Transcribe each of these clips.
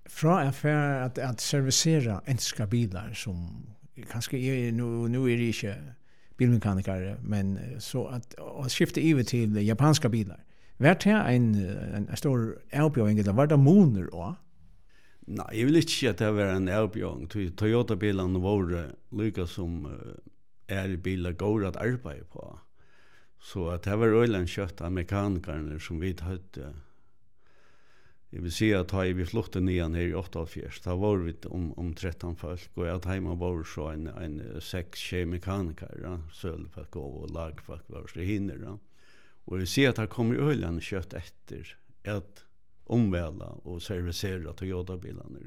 Fra affär att servicera enska bilar som kanske är nu är det inte bilmekaniker men så att skifta över till japanska bilar. Vart det en stor avbjörning eller var det moner då? Nej, jag vill inte säga att det var en avbjörning. Toyota-bilarna var lika som bilar går att arbeta på. Så att det var öjlen kött av mekanikerna som vi hade. Jag vill säga att vi flyttade nian här i 88, då var vi om 13 folk och att hemma var så en 6-7 mekaniker, sölfolk och lagfolk var så hinner. Och vi ser att det kommer öjlen kött efter att omväla och servicera Toyota-bilarna.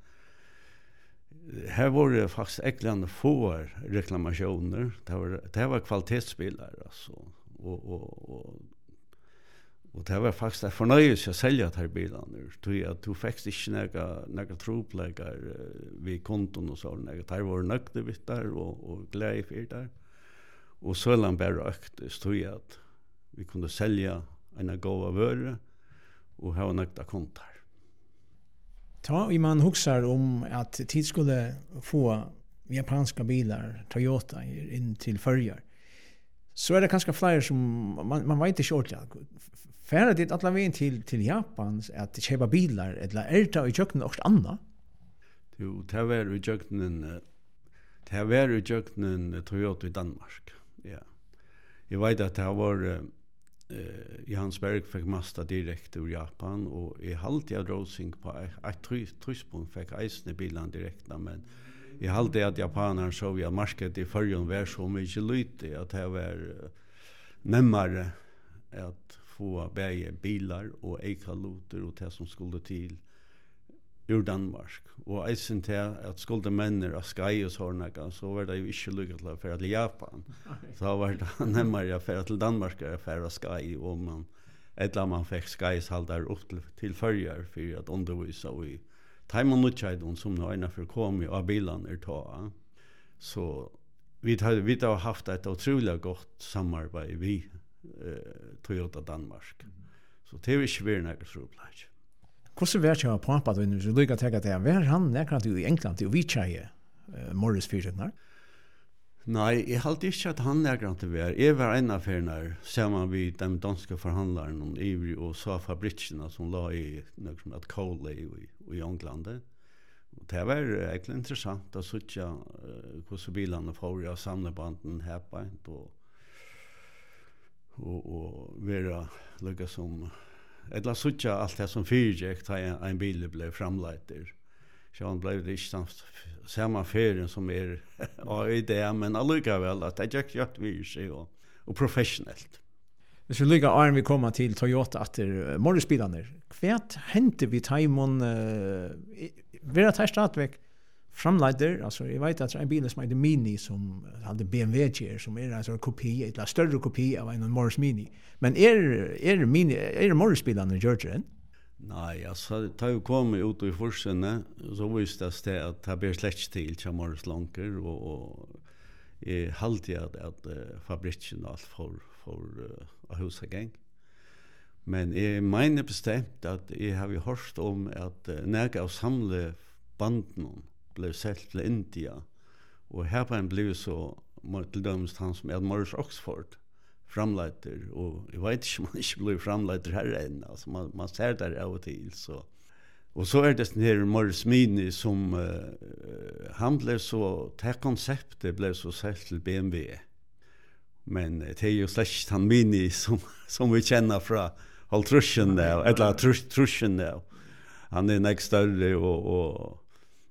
Här var det faktiskt äckligande få reklamationer. Det var kvalitetsbilar alltså. Och det var faktiskt en förnöjelse att sälja de här bilarna. Du fick inte några tropläggar vid konton och så. Det var nöjda vid där och glädje för där. Och så bara öktes att vi kunde sälja en gåva vöre och ha nöjda kontar. Ta man huxar om att tid skulle få japanska bilar, Toyota, in till förjar. Så är det kanske fler som man vet inte short ja. Färre det alla vägen till Japan att köpa bilar eller är det i köknen också annat? Jo, det var i köknen Toyota i Danmark. Ja. Jag vet att det var Johannesberg fick Mazda direkt ur Japan och i halvt jag drosing på ett tryspunkt fick eisne bilen direkt men i halvt att japaner så vi markedet i förrjun var så mycket lite att det var närmare att få bäge bilar och ekaloter och det som skulle till ur Danmark. Och eisen till att skulle männer av Sky och sådana så var det ju inte lyckligt för till Japan. Så var det närmare för till Danmark för att Sky och man fick Skys haltar upp till förjar för att undervisa och i Taimon Nutchaidon som nu ena för kom av bilarna ta. Så vi har haft ett otroligt gott samarbete vi Toyota Danmark. Så det är inte mer något trobladj. Hvordan vet jeg på at du så lykker til at det er han nærkant i England og vi tjeje Morris Fyrtjøknar? Nei, jeg halte ikke at han nærkant til var. Jeg var en av ferne sammen med de danske forhandlerne om Ivry og så fabrikkene som la i noe at Cole i England. Det var egentlig interessant å se hvordan bilene får av samlebanden her på og være lykke som eller sucha allt det som fyrjekt en bil blev framleiter. Så han blev det inte samma ferien som i det, men allikevel att det gick jätt vi sig och professionellt. Hvis vi lykker Arne vi kommer til Toyota etter morgenspillene, hva hente vi Taimon ved at her stadigvæk framleider, altså jeg vet at det er en bil som heter Mini som hadde BMW-kjer, som en sånn kopi, en større kopi av en Morris Mini. Men er morgenspillene Georgian? Nei, altså det har jo kommet ut i forsene, så visste det at det blir slett til til Morris Lonker, og jeg halte at fabrikken og alt for husageng. Men jeg mener bestemt at jeg har jo hørt om at nægge av samle banden blev sett til India, og her blev så til dømest han som Morris Oxford framleiter, og jeg vet ikke om han ikke blir framleiter her enn, altså man ser der av og til, så. Og så det den her Morris Mini som han blev så, det konseptet blev så sett til BMW, men det er jo slett ikke han Mini som vi kjenner fra Holtrusjen der, eller Trusjen der. Han nek større og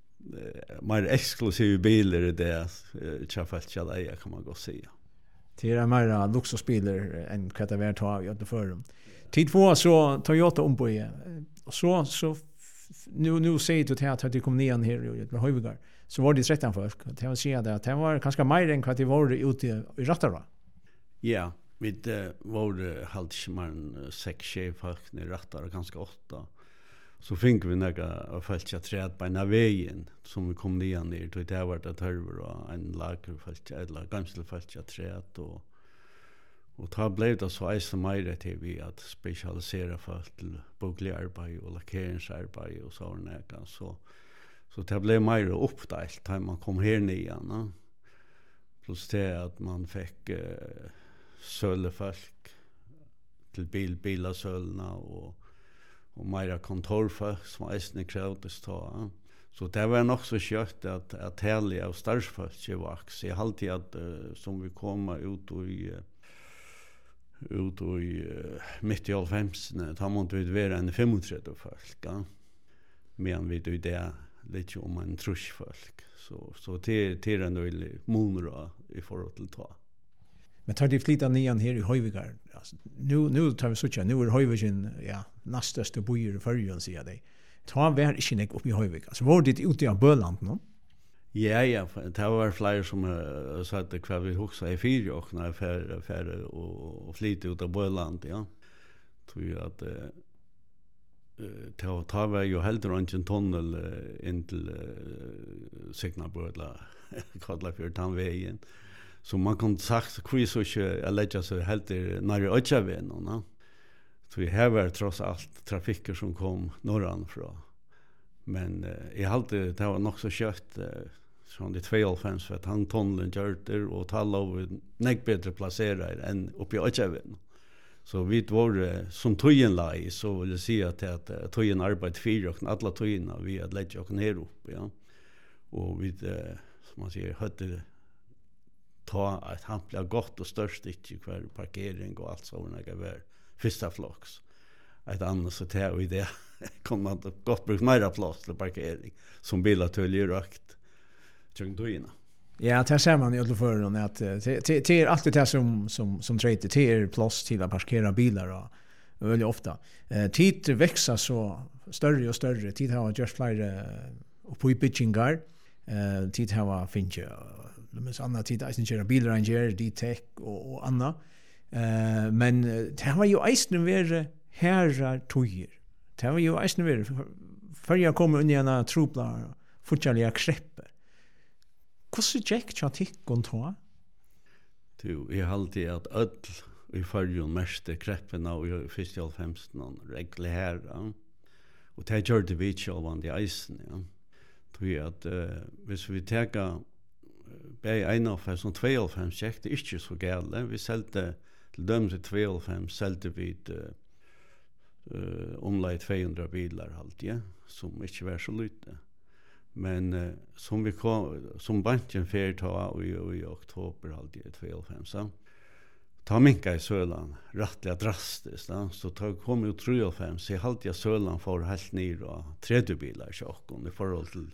mer eksklusive biler i det, tjafaltjaleia kan man godt si. Det är mer luxusbilar än vad det var ta i för. Tid två så Toyota omboje. Och så nu säger du till att det kom ner här i Höjvigar. Så var det 13 folk. Det var säga att det var ganska mer än vad det var ute i Rattara. Ja, vi var halvtimmen 6 folk i Rattara ganska 8. Så fick vi några fältja träd på en vägen som vi kom ner det var det törver och en lager fältja eller ganska fältja träd Och ta blev det så eisen mer till vi att specialisera folk till boklig arbeid och lackeringsarbeid och sådana så det blev mer uppdelt när man kom här igen. Plus det att man fick sölefolk till bilasölna och mer kontorfolk som eisen krävdes ta. Så det var nog så kött att härliga och starfolk var. Så jag alltid att som vi kommer ut i mitt i 90-talsne, da måtte vi være en 35 folk, ja. Men vi do det litt om en trusfolk. Så det er en veldig monra i forhold til ta. Men tar de flytta nian her i Høyvigar? Altså, nu tar vi suttja, nu Høyvigen, ja, nasteste bojer i Førjøen, sier de. Ta vær ikke nek opp i Høyvigar. Altså, var det ute av Bøland nå? Ja, det var flere som sa at hva vi hoksa i 4 år når jeg færre og flytte ut av Bøland, ja. Tror jeg at det var jo heller ikke en tunnel inn til Signabødla, kallet for tannveien. Så man kunne sagt, hva så ikke legge seg heller nær i Øtjaven, ja. Så her var tross alt trafikker som kom norranfra. Men jeg halte det var nok så kjøtt från de 92 för att han tunneln gjorde och talade nek bättre placerade än uppe i Ötjaven. Så vi var som tojen lai så vill jag säga att tojen arbetade 4 och alla tojerna vi hade lägga och ner upp, ja. Och vi som man säger hade ta att han blev gott och störst inte kvar parkering och allt såna grejer första flocks. Ett annat så tar vi det kom man gott brukt mer plats till parkering som bilar töljer rakt. Ja, det ser man i alla fall att det är alltid det som trejter till plats till att parkera bilar och väldigt ofta. Tid växer så större och större. Tid har just fler på i pitchingar. Tid har finns men andra tid är inte bilar ranger, D-tech och andra. Men det har ju eisen vara herrar tojer. Det har ju eisen vara för jag kommer in i en trupla fortfarande kreppe. Hvordan gikk det tikkene ta? Jeg halte at ødel i førjen meste kreppene og i 95 regler her. Ja. Og det gjør det vi ikke av de eisen. Ja. Tror at hvis vi tenker bare 91 og 92 gikk det ikke så gale. Vi selte til dømes i 92 selte vi omleit 200 biler alltid, som ikke var så lite. Men som banken färta i oktober alltid 92. Ta minka i Söland rättligt drastiskt, så kom ut 3,5 så halt jag Söland för helt ner och 30 bilar chocken i förhåll till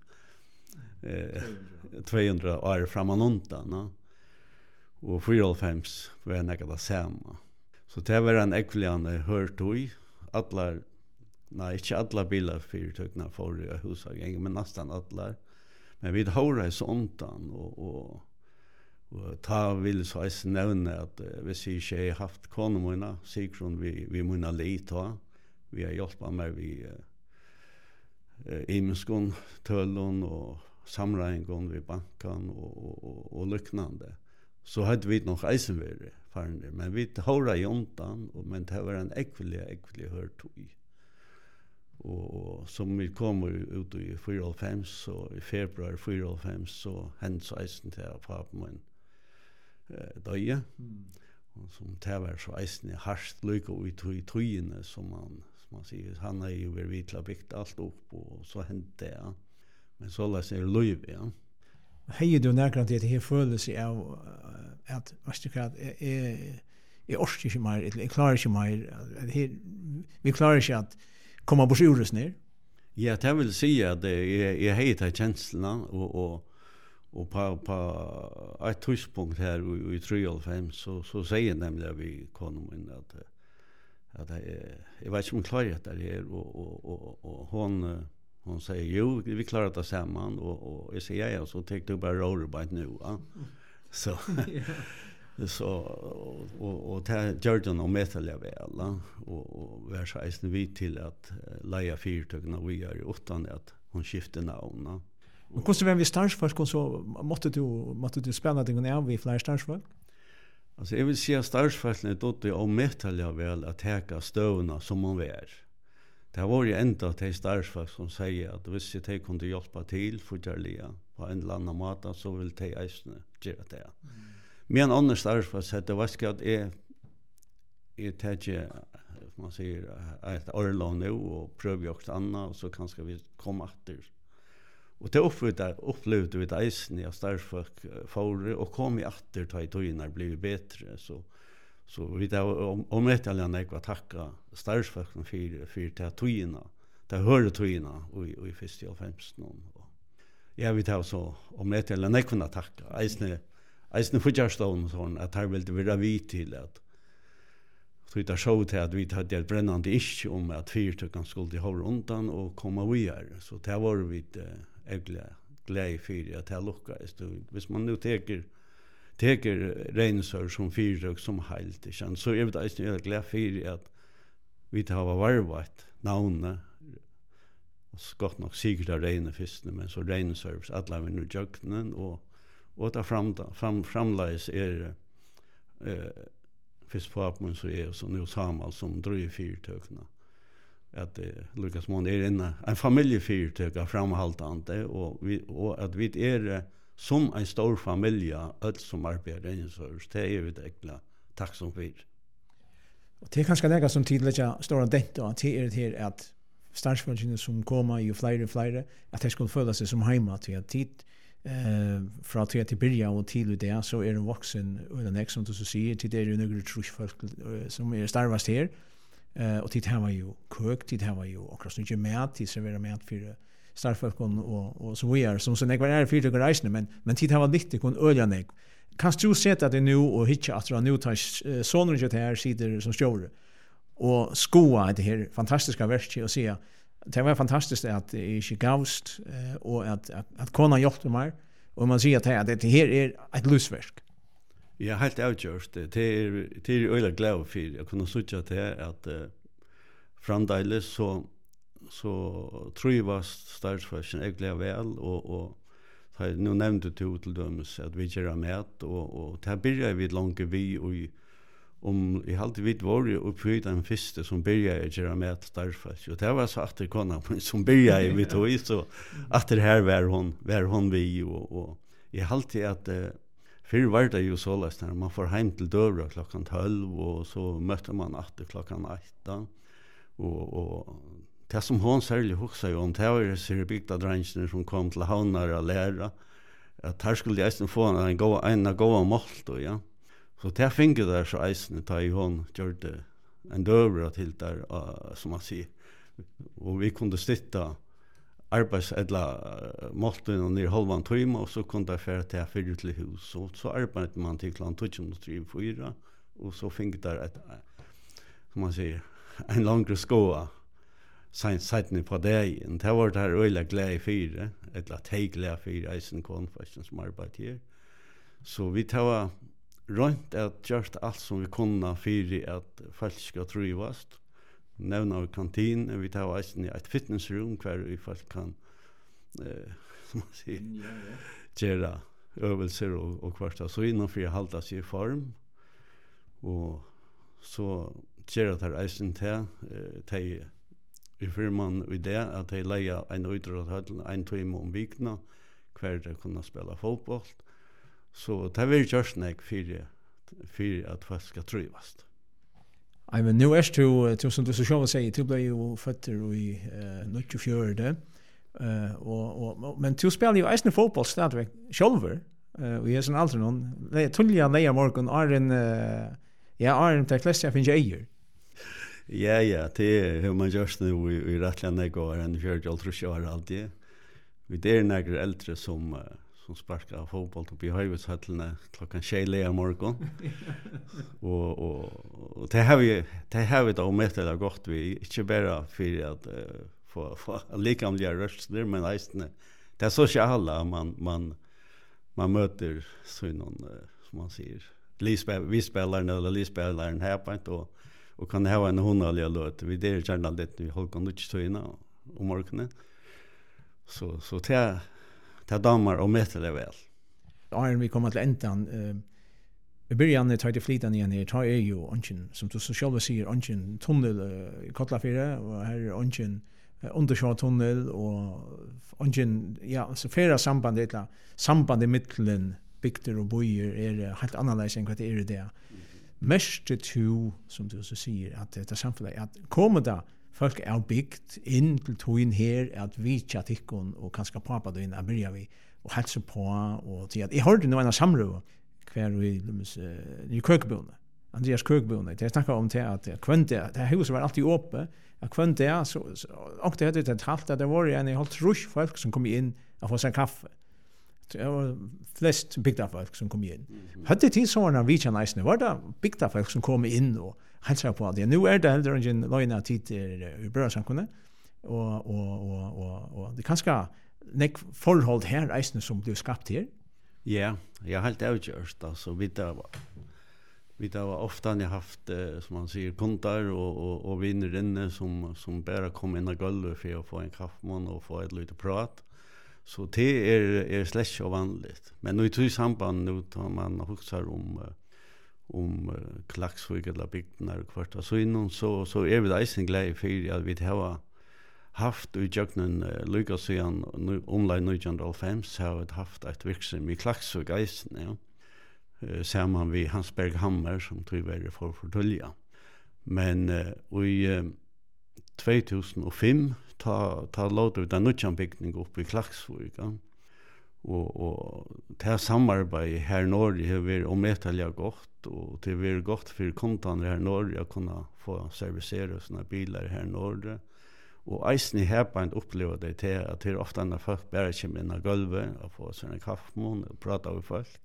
200 år framan undan, och 4,5 var näka samma. Så det var en ekvilian hört i alla. Nej, inte alla bilar fyrtökna för husagäng, men nästan alla. Men vi har så ontan och ta vill så att nämna att vi ser inte haft konomorna, Sigrun vi munna lita. Vi har hjälpt med vi imenskon töllon och samrängån vid banken och liknande. Så hade vi nog eisenvärde farande, men vi har i ontan och men det var en ekvili hört i. Och som vi kommer ut i 4,5 så i februari 4,5 så hände så eisen till att pappa min döje. Och som det var så eisen i harst lycka i tøyene som man säger. Han har ju varit vitla byggt allt upp och så hände det. Ja. Men så lär sig löv, ja. Hej du närkant det här følelse av att jag orkar inte mer, jag klarar inte mer. Vi klarar inte att komma på sjurus ner. Ja, det vill säga att jag heter känslorna och på ett tidspunkt här i 3,5 så säger nämligen att vi kommer att jag vet inte om jag klarar det här och hon säger jo, vi klarar det samman och jag säger ja, så tänkte du bara rollarbeit nu. Ja. Så så och det gör det nog metaliga väl och vär så eisen vid till att leja fyrtögna vi är utan att hon skiftar namn. Men hur vi startar så måste du spänna dig av i flera startsfolk? Ja, det var ju eisen vi fler startsfolk. Men vi har ju eisen vi till att leja fyrtögna vi är utan att hon skiftar namn. Men hvordan var vi startsfolk så måtte du spänna dig av i flera startsfolk? Ja, det var ju eisen vi fler startsfolk så måtte du spänna dig av i flera startsfolk. Alltså jag vill säga startsfällen då det omättliga väl att täcka stövna som man är. Det har varit ända till startsfält som säger att hvis de kunde hjälpa till fortfarande på en eller annan måte så vill de eisne göra det. Men annars startsfält så det var ska att är täcke man säger ett orlov nu och pröva också annat och så kanske vi komma efter. Och det upplevde vi det eisne av startsfält för och kom i efter ta i tonar blev bättre så vi där om ett eller annat jag tacka startsfälten för ta toina. Det hörde toina och i festival 15 och jag vet så om ett eller annat kunna tacka eisne förjärstån sån att här vill det vara vit till att så det såg till att vi hade ett brännande isch om att fyrtökan skulle hålla undan och komma vidare så det var vi glädje för att det luckades. Hvis man nu teker regnsör som fyrtök som helt så är det glädje för att vi har varvat navnet gott nok sikkert av regnet først, men så regnsør alla vi nu jøkkenen og det framleis først på Apmun så så nu Samal som drøy fyrtøkene at Lukas Mån en familjefyrtøk av framhaltande og at vi som en stor familie alt som arbeider regnsør det vi egentlig takk som fyr. Det är kanske något som tidigare stora dent och det är att startsföljarna som kommer ju fler att det skulle føla sig som hemma till att tid från till börja och till det så är en vuxen och den nästa som du så säger till det är ju några trusfolk som är starvast här och tid har ju kök tid har ju också så mycket mat till servera mat för startfolk och så vi är som så några är för det reisen men tid har lite kon öljanek. Kan du sätta det nu och hitta att nu tar sonen ju här sitter som stjorde och skoa det här fantastiska verket och se det var fantastiskt att det är gavst och att kona hjälpte mig och man ser att det här är ett lusverk. Ja, helt avgjort. Det är öliga glad för jag kunde söka till att framdeles så tror jag var startsfashion ägla väl och nu nämnde du till dömes att vi gör mat och det börjar vi långt vi och om I halt vid var uppfyllda en fiste som började göra mat starfast och det var så att det kona som började vi tog så att det här var hon vi och I halt att för var det ju så läst när man får hem till dörren klockan 12 och så mötte man att klockan 8 och det som hon särskilt huxade om det var så bygda drängen som kom till havnar och lära att här skulle jag få en goda målt och ja så det fick där så eisen ta I hon gjorde en dörr till där som man säger och vi kunde sitta arbetsedla målten och ner halvan timme och så kunde jag färra till för till hus så arbetade man till klockan 2:34 och så fick där ett som man säger en längre skoa sen på dagen. Det var där öliga glädje för eller teglädje för eisen konferensen som arbetar här. Så vi tar runt att göra allt som vi kunde för att folk ska trivas. Nämna vi kantin, vi tar eisen ett fitnessrum kvar vi folk kan som man säger göra övelser och kvarta så innan för att hålla sig I form. Och så göra det eisen till I firman vid det att de leia en utrådhöll en timme om vikna kvar de kunna spela fotboll. Så det vill just nek för att folk ska trivas. Men nu är du som du så själv säger du blev ju fötter I 94 men du spelar ju eisne fotboll stadigvæk själver och är sån allt någon tulliga leia morgon är en till klass jag finns ejer. Ja, det har man gjort nu I rättliga går en 40 år alltid. Vi några äldre som sparkar fotboll upp I Höjvudshöllene klockan 6 morgon. och det har vi då med det gott vi inte bara för att få likamliga röster men eisne det sociala man möter så någon som man säger vi spelar här på ett och kan ha en hundaliga låt vi det gärna det vi håller kan inte stöna om morgonen så det damer och mäter det väl. Ja, vi kommer till ändan I början tar det flitan igen här tar ju ungen som du så själv säger ungen tunnel i Kotlafire och här är ungen undersjøtunnel og ungen ja så flera sambandet mellan bygder og byer helt annorlunda än vad det är det. Mest to som du så säger att det samfunnet att kommer där folk är byggt in till toin här att vi chatikon och kanske pappa då in börjar vi och hälsa på och till att jag hörde nu en samråd kvar vi i Kirkebone. Andreas Kirkebone det snackar om det att kvante det huset var alltid öppet att kvante så och det hade det halt att det var en helt rush folk som kom in och få sig kaffe. Det var flest bygda folk som kom in. Hade det såna vi kan nice var det bygda folk som kom in och hälsa på det. Nu är det heller en lina tid i början och det kanske nek förhåll här eisen som blev skapt här. Ja, jag har helt avgjort alltså vi har ofta haft som man säger kunder och vänner inne som bara kommer in och golv för att få en kaffemån och få ett lite prat. Så det är släsch och vanligt. Men nu i samband nu tar man huxar om Klaksvik eller bygden och kvarta så innan så är vi eisen glad för att vi har haft i jöknen lyckas igen online 1905 så har vi haft ett virksam i Klaksvik eisen ja. Samman vi Hansberg Hammer som tror vi för förtölja. Men i 2005 ta låt ut en nutjan byggning upp i Klaksvik ja. Och det här samarbete här norr har varit omätliga gott och det har varit gott för kunderna här norr att kunna få servicera sina bilar här norr. Och eisen i herpant upplever det till att det är ofta när folk bara kommer in i golvet och får sina kaffemån och pratar med folk.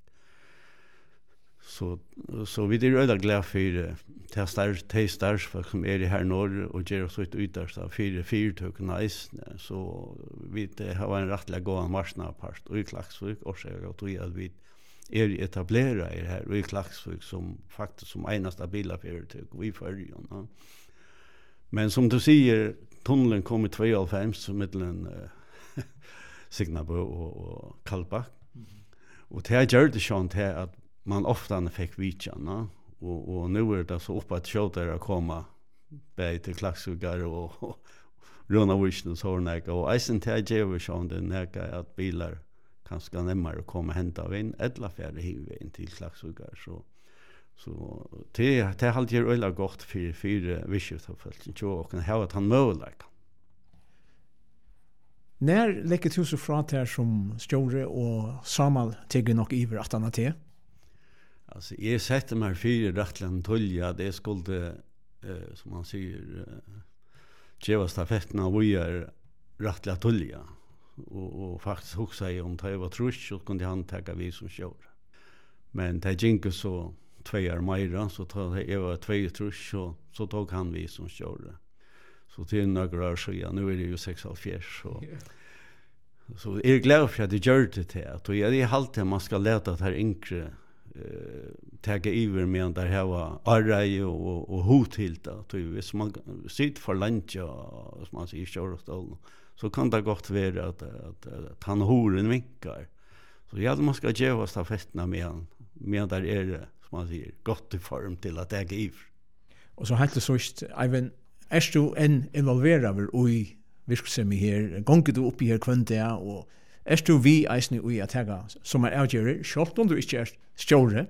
Så vi är öda glada för det starfolk som är här norr och ger oss ut ytterst av fyrtöken eisen. Så vi har en rättliga gående marsnapart i Klaksvik och så är att vi är etablerade här i Klaksvik som faktiskt som ena stabila fyrtök i förrjön. Men som du säger, tunneln kom i 2005 mellan Signabo och Kallbak. Och det här gör det sånt här att man ofta fick vitjan och nu är det så uppe att skjuta att komma bäj till Klaksvikar och runa vischen och sådana och eisen till att ge sånt det näka att bilar kanske närmare komma hämta av in eller färre in till Klaksvikar så det har alltid ölla gott för visshetsfolk och kan ha att han möjligt. När lägger du så från här som stjore och Samal tegger nog iver att han till? Alltså jag sätter mig för rättligen tulja det skulle som man säger ge stafetten av vi är rättliga tulja och faktiskt också om det var trusch så kunde han ta vi som kör. Men det gick så 2 år mer så tog det var 2 trusch så tog han vi som kör. Så till några år så nu är det ju 6,5 så är jag glad för att det gör det till att jag är alltid man ska lära att här yngre tagga iver med där här var array och hothilta så hvis man sitter för lunch och som man säger körstol så kan det gott vara att han horen vinkar så jag man ska ge oss stafetterna med där är det som man säger gott i form till att tagga iver och så helt så även är du en involverad i virksomhet här gånger du upp i här kvante och är du vi eisen i att tagga som är avgörande självt om du inte är stjore.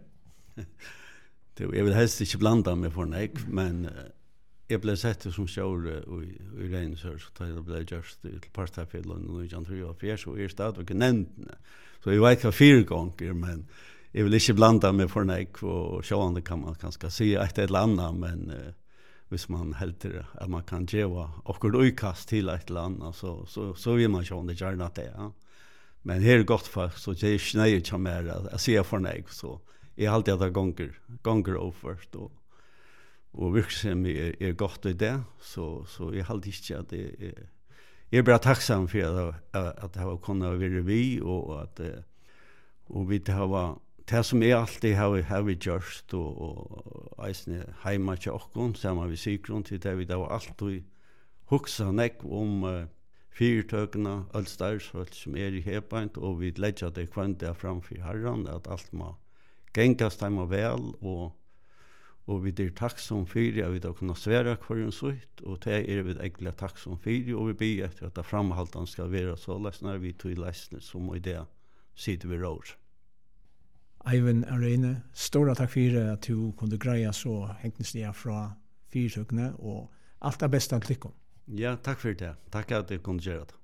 Jag vill helst inte blanda mig för nej, men jag blev sett som stjore i Reinsör så det blev just till partafällen och jag tror jag så är stadigt nämnt. Så jag vet vad 4 gånger men jag vill inte blanda mig för nej och sjön kan man kanske se ett eller annat men hvis man helter att man kan geva och utkast till ett land så vill man sjön det gärna det ja. Men här gott för så det är snägt som är att se för nej så är alltid att gånger oförst och virksom är gott i det så är alltid inte att det är bara tacksam för att det har kunnat vara vi och att och vi har det som är alltid har vi gjort och eisne hemma till oss samma vi sykrun till det vi då alltid huxa näck om fyrtökna allstars som är i hepant och vi lägger det kvanta framför herran att allt må gengast dem og vel, og vi er takksom fyrir at vi da kunne svære hverjum sutt, og det vi egentlig takksom fyrir, og vi ber etter at framhaldan skal være så lesner vi tog lesner som i det sitter vi rår. Eivind Arene, stora takk fyrir at du kunde greia så henkningslige fra fyrtøkene, og alt det beste av klikken. Ja, takk for det. Takk at du kunne gjøre det.